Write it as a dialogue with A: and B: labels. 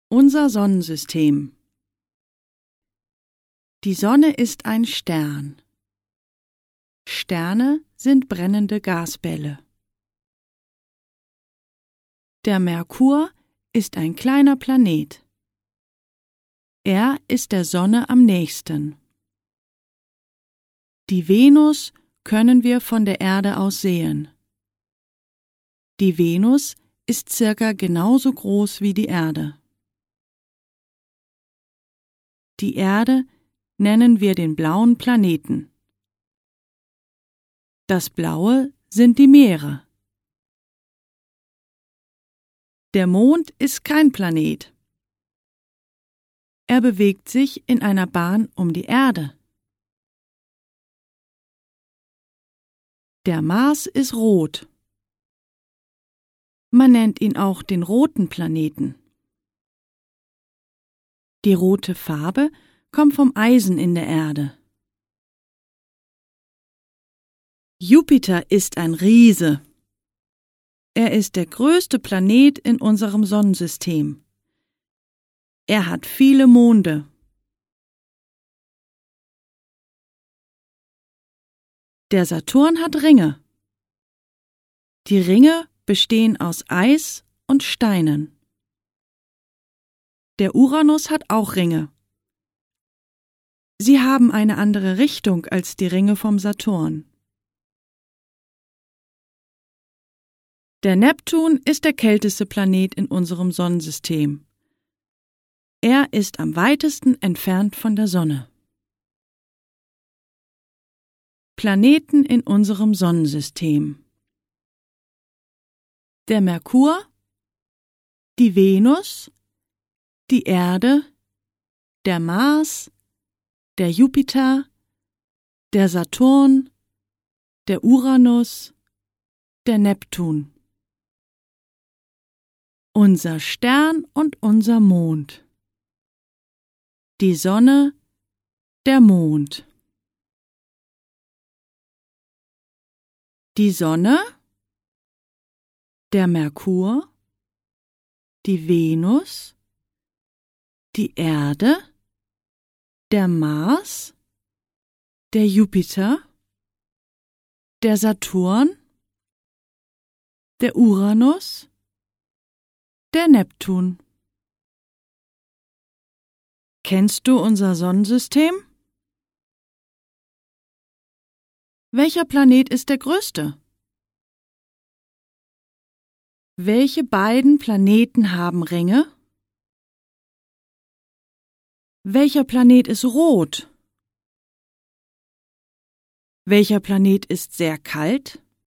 A: Unser Sonnensystem. Die Sonne ist ein Stern. Sterne sind brennende Gasbälle. Der Merkur ist ein kleiner Planet. Er ist der Sonne am nächsten. Die Venus können wir von der Erde aus sehen. Die Venus ist circa genauso groß wie die Erde. Die Erde nennen wir den blauen Planeten. Das Blaue sind die Meere. Der Mond ist kein Planet. Er bewegt sich in einer Bahn um die Erde. Der Mars ist rot. Man nennt ihn auch den roten Planeten. Die rote Farbe kommt vom Eisen in der Erde. Jupiter ist ein Riese. Er ist der größte Planet in unserem Sonnensystem. Er hat viele Monde. Der Saturn hat Ringe. Die Ringe bestehen aus Eis und Steinen. Der Uranus hat auch Ringe. Sie haben eine andere Richtung als die Ringe vom Saturn. Der Neptun ist der kälteste Planet in unserem Sonnensystem. Er ist am weitesten entfernt von der Sonne. Planeten in unserem Sonnensystem. Der Merkur, die Venus, die Erde, der Mars, der Jupiter, der Saturn, der Uranus, der Neptun. Unser Stern und unser Mond. Die Sonne, der Mond. Die Sonne, der Merkur, die Venus, die Erde, der Mars, der Jupiter, der Saturn, der Uranus, der Neptun. Kennst du unser Sonnensystem? Welcher Planet ist der größte? Welche beiden Planeten haben Ringe? Welcher Planet ist rot? Welcher Planet ist sehr kalt?